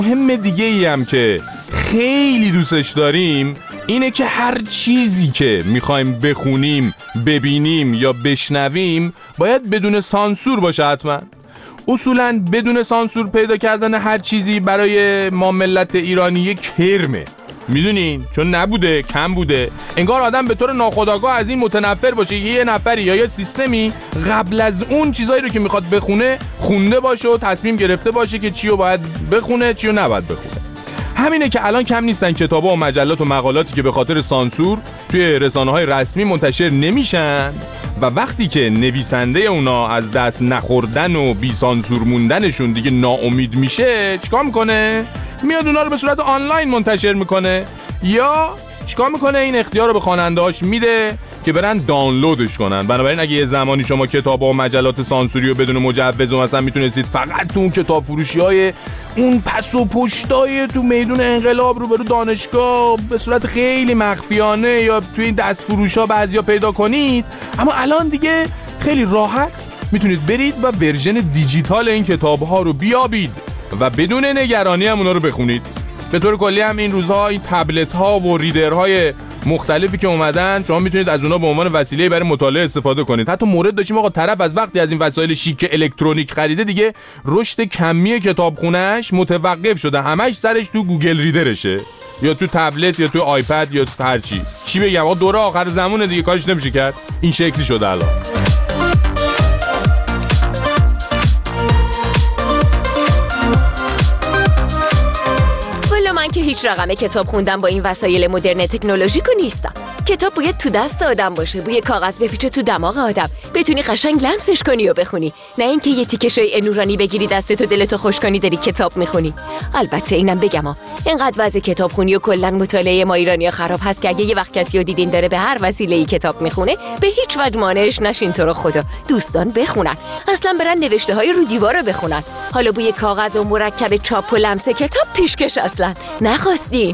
مهم دیگه ای هم که خیلی دوستش داریم اینه که هر چیزی که میخوایم بخونیم، ببینیم یا بشنویم باید بدون سانسور باشه. حتما اصولاً بدون سانسور پیدا کردن هر چیزی برای ما ملت ایرانی یک کرمه، میدونین؟ چون نبوده، کم بوده. انگار آدم به طور ناخودآگاه از این متنفر باشه یه نفری یا یه سیستمی قبل از اون چیزایی رو که میخواد بخونه خونده باشه و تصمیم گرفته باشه که چی رو باید بخونه چی رو نباید بخونه. همینه که الان کم نیستن کتابا و مجلات و مقالاتی که به خاطر سانسور توی رسانه‌های رسمی منتشر نمیشن و وقتی که نویسنده اونا از دست نخوردن و بی سانسور موندنشون دیگه ناامید میشه، چیکار میکنه؟ میاد اونا رو به صورت آنلاین منتشر میکنه یا چیکار میکنه؟ این اختیار رو به خواننده‌هاش میده که برن دانلودش کنن. بنابراین اگه یه زمانی شما کتابا و مجلات سانسوری رو بدون مجوز و مثلا میتونستید فقط تو اون کتاب فروشی‌های اون پس و پشتای تو میدون انقلاب روبرو دانشگاه به صورت خیلی مخفیانه یا توی این دست فروش‌ها بعضیا پیدا کنید، اما الان دیگه خیلی راحت میتونید برید و ورژن دیجیتال این کتاب‌ها رو بیابید و بدون نگرانی هم اونا رو بخونید. به طور کلی هم این روزها این تبلت‌ها و ریدرهای مختلفی که اومدن شما میتونید از اونا به عنوان وسیله برای مطالعه استفاده کنید. حتی مورد داشتیم آقا طرف از وقتی از این وسایل شیک الکترونیک خریده دیگه رشد کمی کتابخونه‌اش متوقف شده، همش سرش تو گوگل ریدرشه یا تو تبلت یا تو آیپد یا تو هر چی بگم. آقا دوره آخر زمونه دیگه، کارش نمیشه کرد، این شکلی شده الان. من که هیچ رقم کتاب خوندم با این وسایل مدرن تکنولوژیکو نیستم. کتاب باید تو دست آدم باشه، بوی کاغذ بپیچه تو دماغ آدم، بتونی قشنگ لمسش کنی و بخونی، نه اینکه یه تیکه شای نورانی بگیری دستتو دلتو خوش کنی داری کتاب میخونی. البته اینم بگم اینقدر وضع کتابخونی و کلا مطالعه ما ایرانی‌ها خراب هست که اگه یه وقت کسی رو دیدین داره به هر وسیله‌ای کتاب میخونه به هیچ وجه مانعش نشین. تو رو خدا دوستان بخونن، اصلا برن نوشته‌های رو دیوار رو بخونن. حالا بوی کاغذ و مرکب چاپ و لمس کتاب پیشکش اصلا نخواستیم.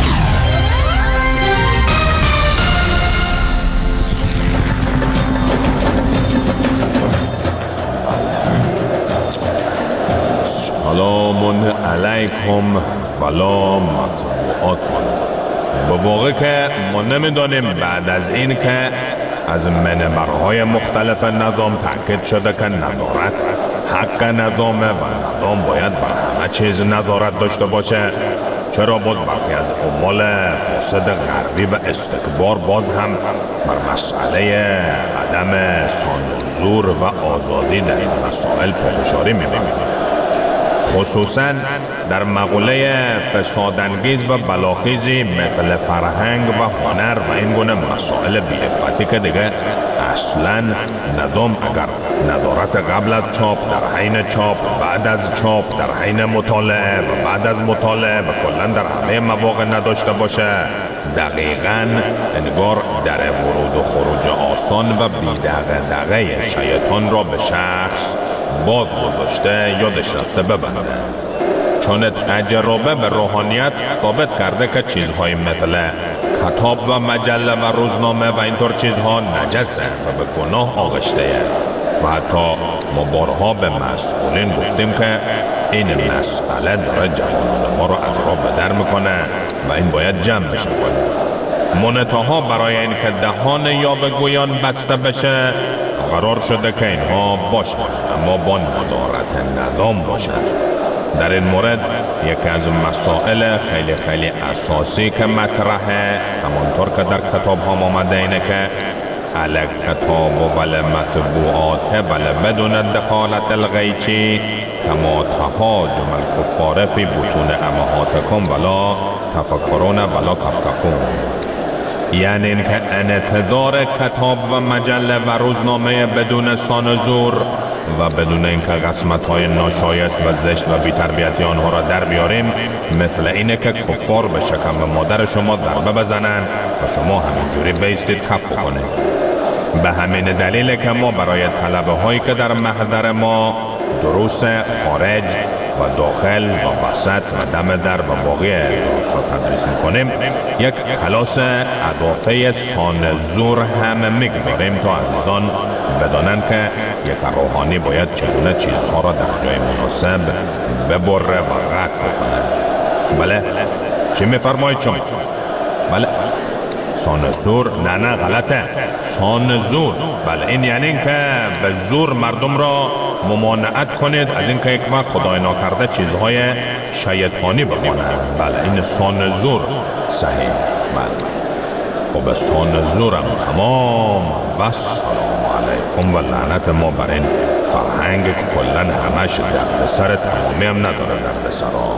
سلام علیکم ولا مطبوعات. به واقع که ما نمیدانیم بعد از این که از منبرهای مختلف نظام تاکید شده که نظارت حق نظامه و نظام باید بر همه چیز نظارت داشته باشه، چرا باز برخی از عوامل فاسد غربی و استکبار باز هم بر مسئله عدم سانسور و آزادی در این مسائل پافشاری می‌کنند، خصوصا در مقوله فسادانگیز و بلاخیزی مثل فرهنگ و هنر و این گونه مسائل بی‌عفتی که دیگه اصلا نظام اگر نظارت قبل از چاپ، در حین چاپ، بعد از چاپ، در حین مطالعه و بعد از مطالعه و کلا در همه مواقع نداشته باشه، دقیقاً انگار در ورود و خروج آسان و بی‌دغدغه شیطان را به شخص باز گذاشته یادش رفته ببنده. چون تجربه به روحانیت ثابت کرده که چیزهای مثل کتاب و مجله و روزنامه و اینطور چیزها نجسه و به گناه آغشته و حتی ما بارها به مسئولین گفتیم که این مسئله داره جوانان ما رو از راه به در میکنه و این باید جمع بشه کنه. منتها برای این که دهان یاوه‌گویان بسته بشه قرار شده که اینها باشن، اما با نظارت نظام باشن. در این مورد یکی از مسائل خیلی خیلی اساسی که مطرحه، همانطور که در کتاب ها آمده اینه که الکتاب و مطبوعات بدون دخالت الغیچی کما تهاجم الکفار فی بطون امهاتکم ولا تفکرون ولا کفکفون. یعنی اینکه انتظار کتاب و مجله و روزنامه بدون سانسور و بدون اینکه قسمت‌های ناشایست و زشت و بی‌تربیتی آنها را در بیاریم مثل اینه که کفار به شکم مادر شما ضربه بزنن و شما همینجوری بیستید کف بکنید. به همین دلیل که ما برای طلبه هایی که در محضر ما دروس خارج و داخل و وسط و دم در و باقی دروس را تدریس میکنیم، یک کلاس اضافه سانسور هم میگذاریم تا عزیزان بدانند که یک روحانی باید چگونه چیزها را در جای مناسب ببره و قطع بکنه. بله چی میفرمایید شما؟ بله سانسور نه غلطه سانزور. بله این یعنی این که به زور مردم را ممانعت کنید از این که یک وقت خدای ناکرده چیزهای شیطانی بخونند. بله این سانزور صحیح. بله خب سانزورم تمام و سلام علیکم و لعنت ما بر این فرهنگ که کلن همش درد سر تمامی هم نداره درد سرا.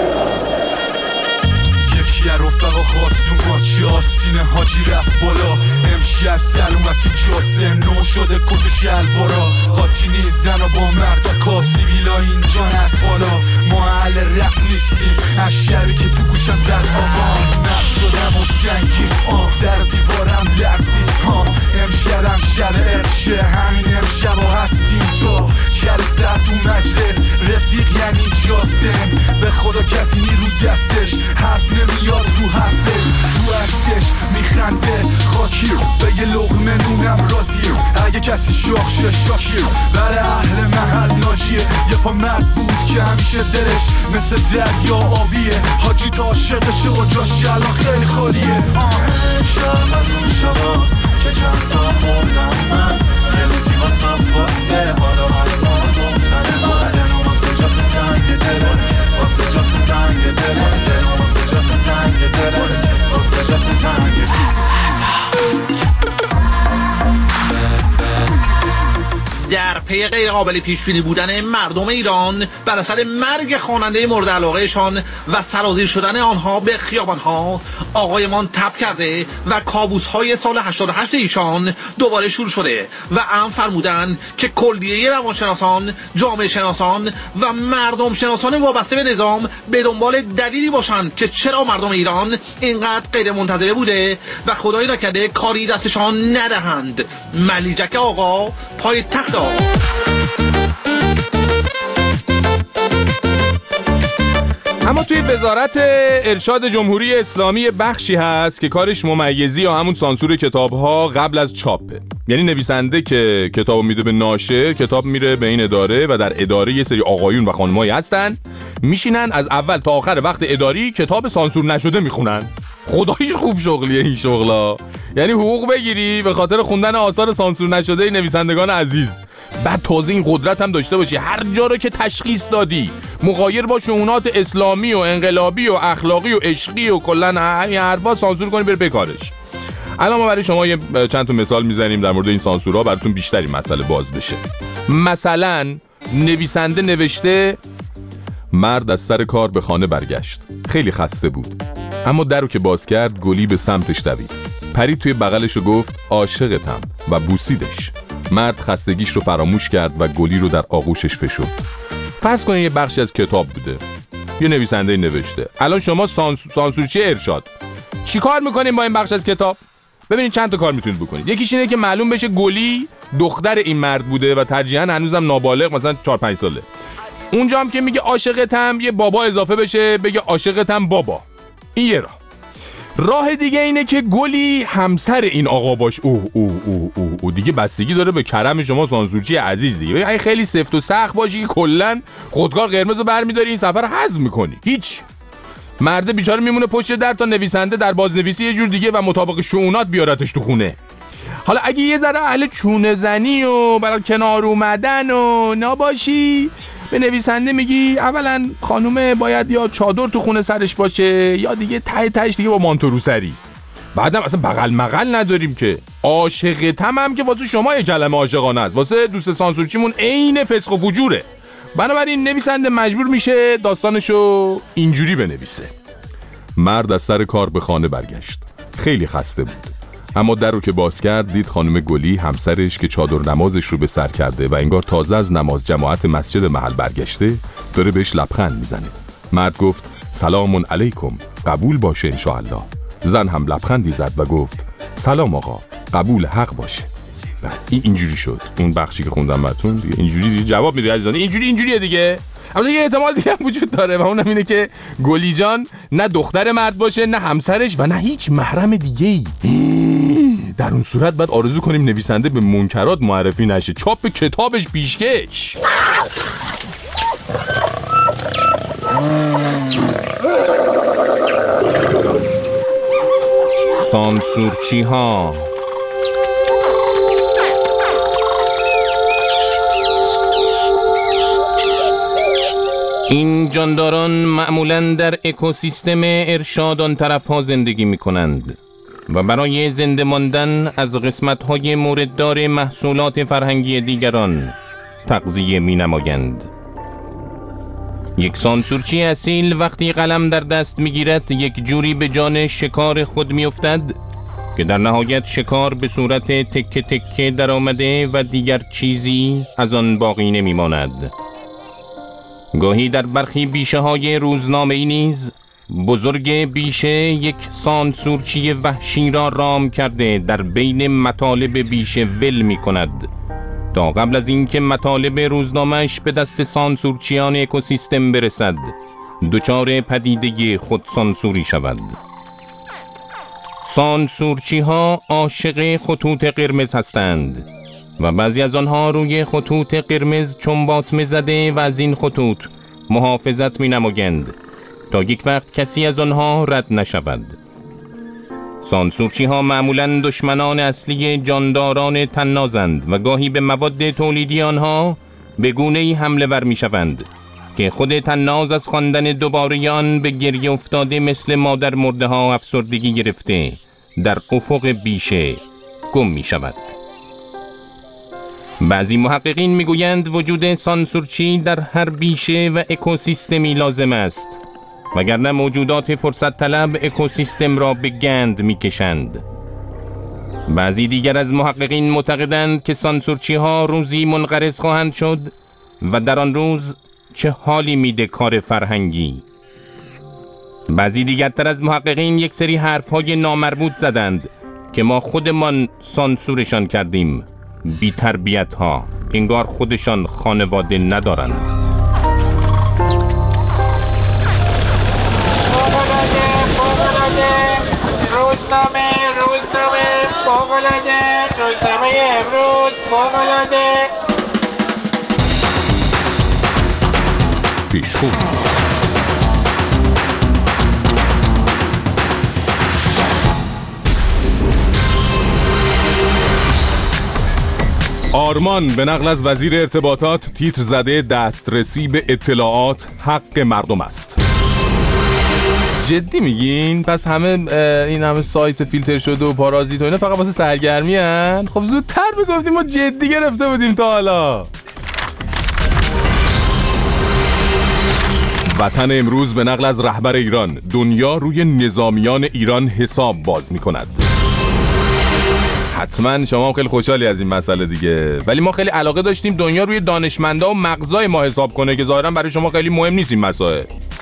رفقا خواستون قاچی آستین حاجی رفت بالا امشب سلامتی جاسم نو شده کت و شلوارا قاطی نیست زن و با مرد کاسی بیلا اینجا نست بالا ما اهل رقص نیستیم از شبی که تو گوشم زد آبان نقد شدم و سنگین در دیوارم لرزی امشبم شب عرشه همین امشب ها هستیم تو کر سر تو مجلس رفیق یعنی جاسم به خدا کسی نیرو دستش حرف نمیاد تو حرفش تو عکسش میخنده خاکی به یه لقمه نونم راضیه اگه کسی شاخشه شاکیه برای اهل محل ناجیه یه پا مرد بود که همیشه دلش مثل دریا آبیه حاجی تا عاشقشه و جاش الان خیلی خالیه شب از اون شباست که چند تا خوردم من یه لوتی با صف واسه حالا از ما گفتن من واسه جاس تنگ دلم واسه جاس تنگ دلم واسه جاس تنگ دلم واسه جاس تنگ دلم. در پی غیر قابل پیش بینی بودن مردم ایران بر اثر مرگ خواننده مورد علاقهشان و سرازیر شدن آنها به خیابانها آقایمان تب کرده و کابوس‌های سال 88 ایشان دوباره شروع شده و امر فرمودن که کلیه روانشناسان، جامعه شناسان و مردم شناسان وابسته به نظام به دنبال دلیلی باشند که چرا مردم ایران اینقدر غیر منتظره بوده و خدای نکرده کاری دستشان ندهند. ملیجک آقا پای تخت اما توی وزارت ارشاد جمهوری اسلامی بخشی هست که کارش ممیزی یا همون سانسور کتاب‌ها قبل از چاپه. یعنی نویسنده که کتابو میده به ناشر، کتاب میره به این اداره و در اداره یه سری آقایون و خانمایی هستن میشینن از اول تا آخر وقت اداری کتاب سانسور نشده میخونن. خداییش خوب شغلیه این شغلا، یعنی حقوق بگیری به خاطر خوندن آثار سانسور نشده نویسندگان عزیز. بعد تازه این قدرت هم داشته باشی هر جا رو که تشخیص دادی مغایر با شؤونات اسلامی و انقلابی و اخلاقی و عشقی و کلا این حرفا سانسور کنی بره بکارش. الان ما برای شما یه چند تا مثال میزنیم در مورد این سانسورها براتون بیشتری مسئله باز بشه. مثلا نویسنده نوشته مرد از سر کار به خانه برگشت، خیلی خسته بود، اما درو که باز کرد گلی به سمتش دوید، پرید توی بغلش و گفت عاشقتم و بوسیدش. مرد خستگیش رو فراموش کرد و گلی رو در آغوشش فشرد. فرض کنید یه بخشی از کتاب بوده، یه نویسنده نوشته. الان شما سانسورچی ارشاد چی کار میکنین با این بخش از کتاب؟ ببینید چند تا کار میتونید بکنید. یکیش اینه که معلوم بشه گلی دختر این مرد بوده و ترجیحاً هنوزم نابالغ، مثلا 4-5 ساله. اونجا هم که میگه عاشقتم یه بابا اضافه بشه بگه عاشقتم بابا. این یه راه دیگه اینه که گلی همسر این آقا باش. اوه دیگه بستگی داره به کرم شما سانسورچی عزیز دیگه. اگه خیلی سفت و سخت باشی که کلا خودکار قرمز رو برمی‌داری این سفر هضم می‌کنی، هیچ. مرده بیچاره میمونه پشت در تا نویسنده در بازنویسی یه جور دیگه و مطابق شؤونات بیارتش تو خونه. حالا اگه یه ذره اهل چونه زنی و برای کنار اومدن و نباشی، به نویسنده میگی اولا خانومه باید یا چادر تو خونه سرش باشه یا دیگه تهش دیگه با مانتو روسری. بعدم اصلا بغل مغل نداریم که. عاشقتم هم که واسه شما یه کلمه عاشقانه است، واسه دوست سانسورچیمون عین فسق و فجوره. بنابراین نویسنده مجبور میشه داستانشو اینجوری بنویسه. مرد از سر کار به خانه برگشت، خیلی خسته بود، اما در رو که باز کرد دید خانم گلی همسرش که چادر نمازش رو به سر کرده و انگار تازه از نماز جماعت مسجد محل برگشته داره بهش لبخند میزنه. مرد گفت سلام علیکم، قبول باشه انشاءالله. زن هم لبخندی زد و گفت سلام آقا، قبول حق باشه. و اینجوری شد. اون بخشی که خوندم براتون دیگه اینجوری دیگه جواب میده عزیزان. اینجوریه دیگه. اما یه احتمال دیگه هم وجود داره و اونم اینه که گلی جان نه دختر مرد باشه نه همسرش و نه هیچ محرم دیگه‌ای. در اون صورت باید آرزو کنیم نویسنده به منکرات معرفی نشه، چاپ کتابش پیشکش. سانسورچی ها. این جانداران معمولاً در اکوسیستم ارشاد آن طرف ها زندگی می کنند و برای زنده ماندن از قسمت های مورددار محصولات فرهنگی دیگران تغذیه می نمایند. یک سانسورچی اصیل وقتی قلم در دست می گیرد یک جوری به جان شکار خود می افتد که در نهایت شکار به صورت تکه تکه در آمده و دیگر چیزی از آن باقی نمی ماند. گاهی در برخی بیشه های روزنامه‌ای نیز بزرگ بیشه یک سانسورچی وحشی را رام کرده در بین مطالب بیشه ول می کند تا قبل از اینکه مطالب روزنامه‌اش به دست سانسورچیان اکوسیستم برسد دچار پدیده خودسانسوری شود. سانسورچی ها عاشق خطوط قرمز هستند و بعضی از آنها روی خطوط قرمز چنباتمه زده و از این خطوط محافظت می نمایند تا یک وقت کسی از آنها رد نشود. سانسورچی ها معمولاً دشمنان اصلی جانداران طنازند و گاهی به مواد تولیدی آنها به گونه‌ای حمله ور می شوند که خود طناز از خواندن دوباره آن به گریه افتاده مثل مادر مرده ها افسردگی گرفته در افق بیشه گم می شود. بعضی محققین میگویند وجود سانسورچی در هر بیشه و اکوسیستمی لازم است وگرنه موجودات فرصت طلب اکوسیستم را به گند میکشند. بعضی دیگر از محققین معتقدند که سانسورچی ها روزی منقرض خواهند شد و در آن روز چه حالی میده کار فرهنگی. بعضی دیگرتر از محققین یک سری حرفهای نامربوط زدند که ما خودمان سانسورشان کردیم. بی تربیت ها انگار خودشان خانواده ندارند. روزنامه فوق‌العاده روزنامه امروز فوق‌العاده پیشخو آرمان به نقل از وزیر ارتباطات تیتر زده دسترسی به اطلاعات حق مردم است. جدی میگین؟ پس این همه سایت فیلتر شده و پارازیت و اینا فقط واسه سرگرمی هن؟ خب زودتر میگفتیم ما جدی گرفته بودیم تا حالا. وطن امروز به نقل از رهبر ایران: دنیا روی نظامیان ایران حساب باز میکند. حتما شما هم خیلی خوشحالی از این مسئله دیگه، ولی ما خیلی علاقه داشتیم دنیا روی دانشمندا و مغزای ما حساب کنه که ظاهرا برای شما خیلی مهم نیست این مسائل.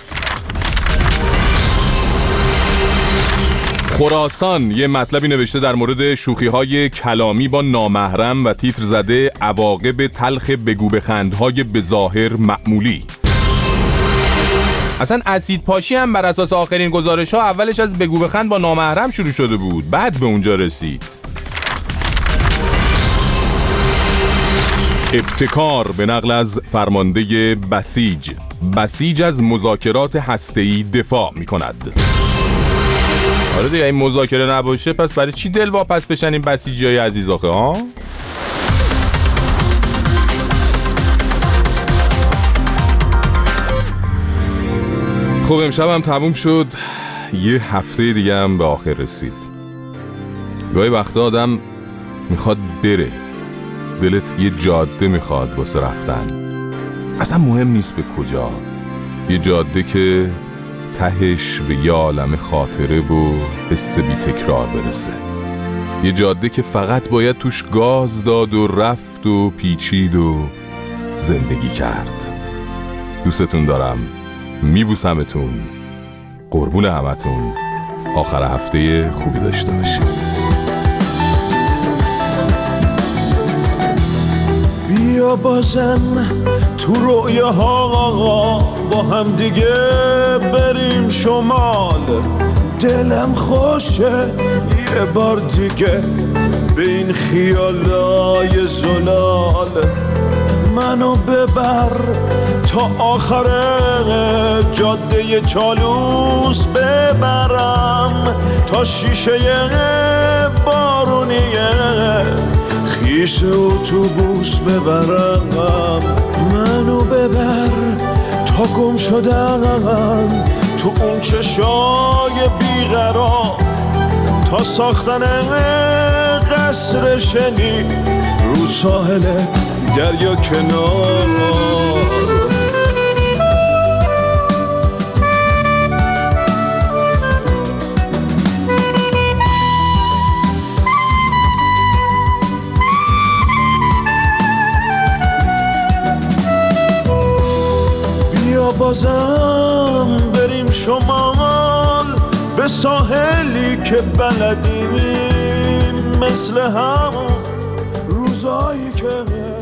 خراسان یه مطلبی نوشته در مورد شوخی‌های کلامی با نامحرم و تیتر زده عواقب تلخ بگو بخندهای بظاهر معمولی. اصلا اسید پاشی هم بر اساس آخرین گزارش‌ها اولش از بگو بخند با نامحرم شروع شده بود، بعد به اونجا رسید. ابتکار به نقل از فرمانده بسیج از مذاکرات هسته‌ای دفاع می‌کند. آره دیگه این مذاکره نباشه پس برای چی دل واپس بشن این بسیجیای عزیز آخه ها؟ خب امشب هم تموم شد، یه هفته دیگه هم به آخر رسید. گاهی وقتا آدم میخواد بره، دلت یه جاده میخواد واسه رفتن، اصلا مهم نیست به کجا، یه جاده که تهش به یه عالم خاطره و حس بی تکرار برسه، یه جاده که فقط باید توش گاز داد و رفت و پیچید و زندگی کرد. دوستتون دارم، میبوسمتون، قربون همتون، آخر هفته خوبی داشته باشید. بیا بازم تو رویاها آقا با هم دیگه بریم شمال، دلم خوشه یه بار دیگه به این خیالای زلال، منو ببر تا آخر جاده چالوس ببرم، تا شیشه بارونیه خیش اتوبوس ببرم. منو ببر تا گم شدم تو اون چشای بیقرار، تا ساختن قصر شنی رو ساحل دریا کنار. بیا بازم بریم شمال، به ساحلی که بلدیم، مثل همون روزایی که